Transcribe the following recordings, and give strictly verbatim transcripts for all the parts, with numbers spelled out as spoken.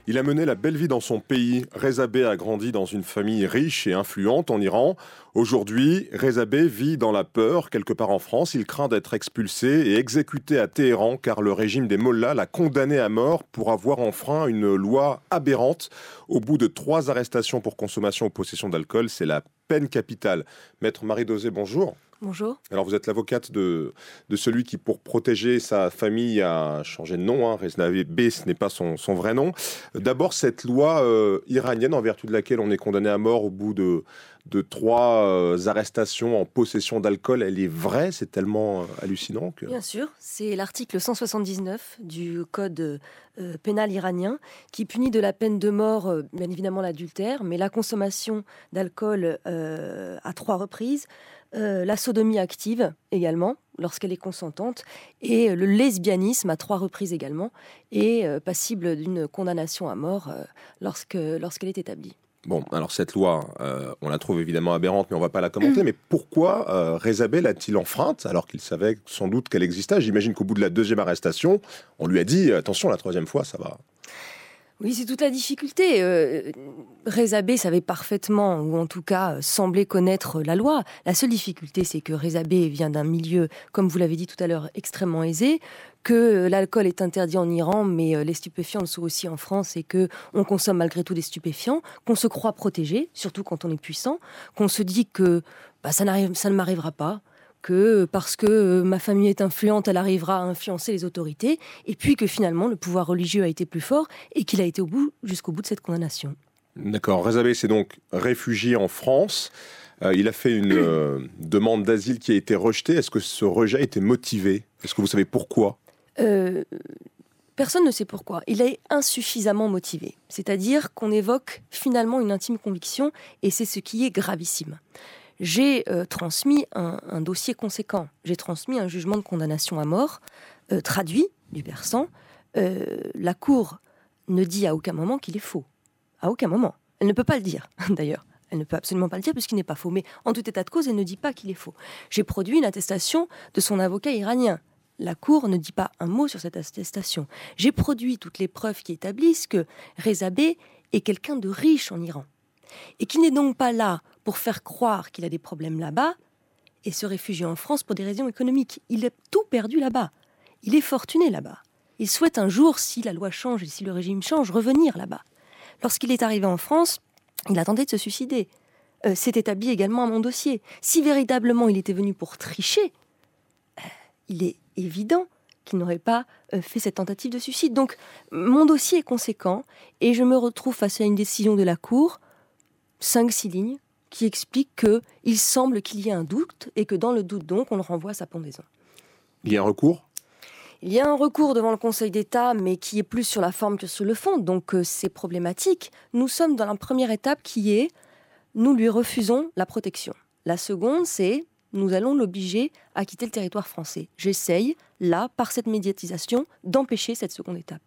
Il a mené la belle vie dans son pays. Reza Bey a grandi dans une famille riche et influente en Iran. Aujourd'hui, Reza Bey vit dans la peur quelque part en France. Il craint d'être expulsé et exécuté à Téhéran car le régime des mollahs l'a condamné à mort pour avoir enfreint une loi aberrante. Au bout de trois arrestations pour consommation ou possession d'alcool, c'est la peine capitale. Maître Marie Dauzé, bonjour. Bonjour. Alors vous êtes l'avocate de, de celui qui, pour protéger sa famille, a changé de nom. Hein. Reza Bey, ce n'est pas son, son vrai nom. D'abord, cette loi euh, iranienne en vertu de laquelle on est condamné à mort au bout de, de trois euh, arrestations en possession d'alcool, elle est vraie? C'est tellement euh, hallucinant que... Bien sûr, c'est l'article cent soixante-dix-neuf du code euh, pénal iranien qui punit de la peine de mort, euh, bien évidemment l'adultère, mais la consommation d'alcool euh, à trois reprises, Euh, la sodomie active également, lorsqu'elle est consentante, et le lesbianisme à trois reprises également, est euh, passible d'une condamnation à mort euh, lorsque, lorsqu'elle est établie. Bon, alors cette loi, euh, on la trouve évidemment aberrante, mais on ne va pas la commenter. Mais pourquoi euh, Reza Bey l'a-t-il enfreinte, alors qu'il savait sans doute qu'elle existait? J'imagine qu'au bout de la deuxième arrestation, on lui a dit « Attention, la troisième fois, ça va ». Oui, c'est toute la difficulté. Euh, Reza Bey savait parfaitement, ou en tout cas euh, semblait connaître la loi. La seule difficulté, c'est que Reza Bey vient d'un milieu, comme vous l'avez dit tout à l'heure, extrêmement aisé, que euh, l'alcool est interdit en Iran, mais euh, les stupéfiants le sont aussi en France, et que on consomme malgré tout des stupéfiants, qu'on se croit protégé, surtout quand on est puissant, qu'on se dit que bah, ça, n'arrive, ça ne m'arrivera pas, que parce que ma famille est influente, elle arrivera à influencer les autorités, et puis que finalement le pouvoir religieux a été plus fort et qu'il a été au bout, jusqu'au bout de cette condamnation. D'accord. Reza Bey s'est donc réfugié en France. Euh, il a fait une euh, demande d'asile qui a été rejetée. Est-ce que ce rejet a été motivé? Est-ce que vous savez pourquoi? euh, Personne ne sait pourquoi. Il est insuffisamment motivé. C'est-à-dire qu'on évoque finalement une intime conviction, et c'est ce qui est gravissime. J'ai euh, transmis un, un dossier conséquent. J'ai transmis un jugement de condamnation à mort, euh, traduit du persan. Euh, la Cour ne dit à aucun moment qu'il est faux. À aucun moment. Elle ne peut pas le dire, d'ailleurs. Elle ne peut absolument pas le dire puisqu'il n'est pas faux. Mais en tout état de cause, elle ne dit pas qu'il est faux. J'ai produit une attestation de son avocat iranien. La Cour ne dit pas un mot sur cette attestation. J'ai produit toutes les preuves qui établissent que Reza Bey est quelqu'un de riche en Iran. Et qui n'est donc pas là pour faire croire qu'il a des problèmes là-bas et se réfugier en France pour des raisons économiques. Il a tout perdu là-bas. Il est fortuné là-bas. Il souhaite un jour, si la loi change et si le régime change, revenir là-bas. Lorsqu'il est arrivé en France, il a tenté de se suicider. Euh, c'est établi également à mon dossier. Si véritablement il était venu pour tricher, euh, il est évident qu'il n'aurait pas euh, fait cette tentative de suicide. Donc, mon dossier est conséquent et je me retrouve face à une décision de la Cour, cinq six lignes, qui explique qu'il semble qu'il y ait un doute et que dans le doute, donc, on le renvoie à sa pendaison. Il y a un recours? Il y a un recours devant le Conseil d'État, mais qui est plus sur la forme que sur le fond, donc euh, c'est problématique. Nous sommes dans la première étape qui est, nous lui refusons la protection. La seconde, c'est, nous allons l'obliger à quitter le territoire français. J'essaye, là, par cette médiatisation, d'empêcher cette seconde étape.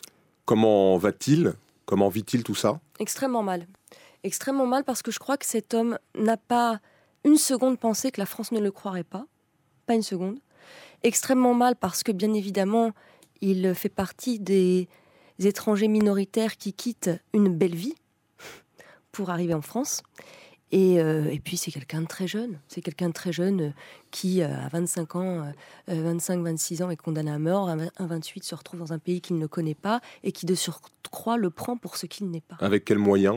Comment va-t-il? Comment vit-il tout ça? Extrêmement mal. Extrêmement mal parce que je crois que cet homme n'a pas une seconde pensé que la France ne le croirait pas. Pas une seconde. Extrêmement mal parce que, bien évidemment, il fait partie des étrangers minoritaires qui quittent une belle vie pour arriver en France. Et, euh, et puis, c'est quelqu'un de très jeune. C'est quelqu'un de très jeune qui, euh, à vingt-cinq ans, euh, vingt-cinq vingt-six ans, est condamné à mort. À vingt-huit, se retrouve dans un pays qu'il ne connaît pas et qui, de surcroît, le prend pour ce qu'il n'est pas. Avec quels moyens?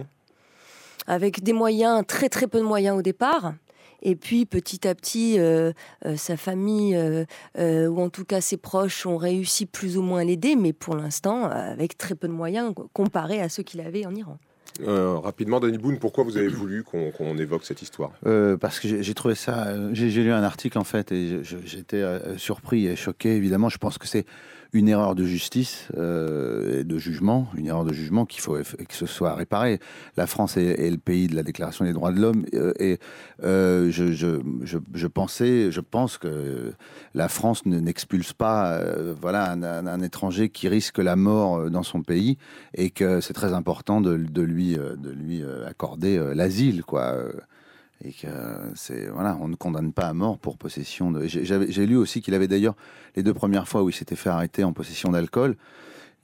Avec des moyens, très très peu de moyens au départ. Et puis, petit à petit, euh, euh, sa famille, euh, euh, ou en tout cas ses proches, ont réussi plus ou moins à l'aider, mais pour l'instant, euh, avec très peu de moyens comparé à ceux qu'il avait en Iran. Euh, rapidement, Danny Boone, pourquoi vous avez voulu qu'on, qu'on évoque cette histoire? euh, Parce que j'ai, j'ai trouvé ça... J'ai, j'ai lu un article, en fait, et je, j'étais euh, surpris et choqué, évidemment. Je pense que c'est une erreur de justice euh, et de jugement, une erreur de jugement qu'il faut que ce soit réparé. La France est, est le pays de la Déclaration des droits de l'homme, euh, et euh, je, je, je, je pensais, je pense que la France ne, n'expulse pas euh, voilà, un, un, un étranger qui risque la mort dans son pays, et que c'est très important de, de lui de lui accorder l'asile, quoi. Et que c'est, voilà, on ne condamne pas à mort pour possession de... J'ai, j'avais, j'ai lu aussi qu'il avait d'ailleurs, les deux premières fois où il s'était fait arrêter en possession d'alcool,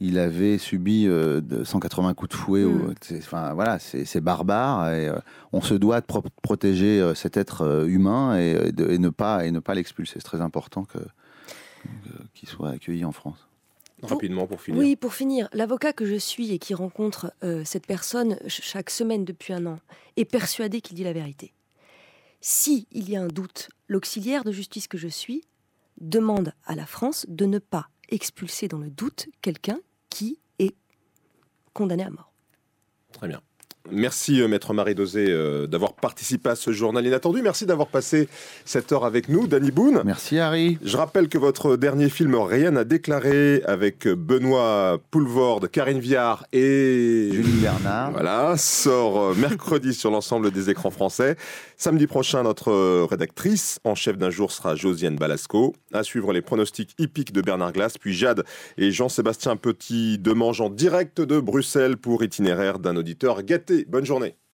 il avait subi euh, de cent quatre-vingts coups de fouet. Mm. Au, c'est, enfin, voilà, c'est, c'est barbare. Et, euh, on se doit de pro- protéger euh, cet être euh, humain et, et, de, et, ne pas, et ne pas l'expulser. C'est très important que, que, qu'il soit accueilli en France. Rapidement pour finir. Oui, pour finir, l'avocat que je suis et qui rencontre euh, cette personne ch- chaque semaine depuis un an est persuadé qu'il dit la vérité. Si il y a un doute, l'auxiliaire de justice que je suis demande à la France de ne pas expulser dans le doute quelqu'un qui est condamné à mort. Très bien. Merci, euh, Maître Marie Dauzé, euh, d'avoir participé à ce journal inattendu. Merci d'avoir passé cette heure avec nous, Danny Boone. Merci, Harry. Je rappelle que votre dernier film, Rien à déclarer, avec Benoît Poulvorde, Karine Viard et Julie Bernard. Voilà, sort mercredi sur l'ensemble des écrans français. Samedi prochain, notre rédactrice en chef d'un jour sera Josiane Balasco. À suivre les pronostics hippiques de Bernard Glass, puis Jade et Jean-Sébastien Petit Demange en direct de Bruxelles pour Itinéraire d'un auditeur gâté. Bonne journée.